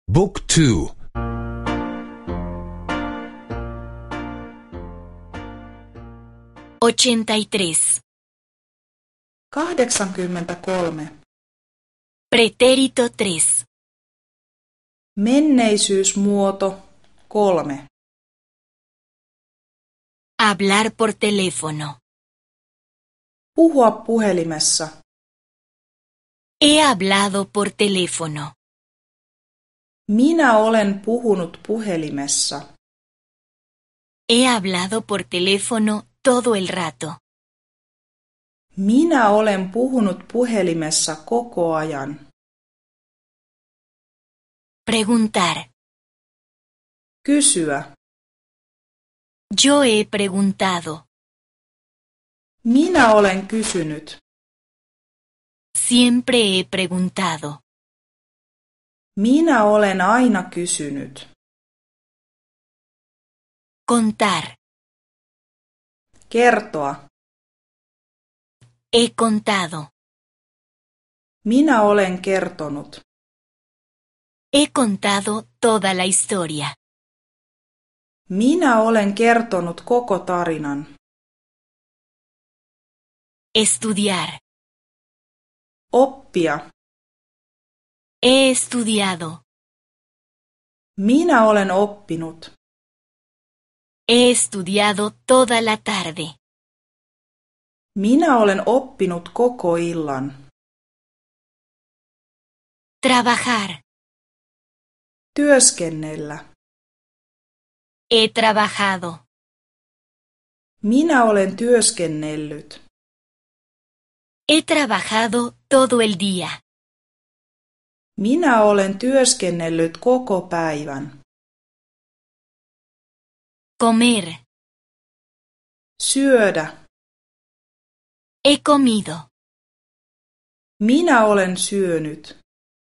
Book 2. 83. 83. Pretérito 3. Menneisyysmuoto 3. Hablar por teléfono. Puhua puhelimessa. He hablado por teléfono. Minä olen puhunut puhelimessa. He hablado por teléfono todo el rato. Minä olen puhunut puhelimessa koko ajan. Preguntar. Kysyä. Yo he preguntado. Minä olen kysynyt. Siempre he preguntado. Minä olen aina kysynyt. Contar. Kertoa. He contado. Minä olen kertonut. He contado toda la historia. Minä olen kertonut koko tarinan. Estudiar. Oppia. He estudiado. Minä olen oppinut. He estudiado toda la tarde. Minä olen oppinut koko illan. Trabajar. Työskennellä. He trabajado. Minä olen työskennellyt. He trabajado todo el día. Minä olen työskennellyt koko päivän. Comer. Syödä. He comido. Minä olen syönyt.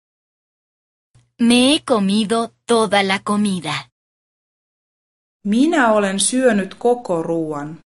Me he comido toda la comida. Minä olen syönyt koko ruoan.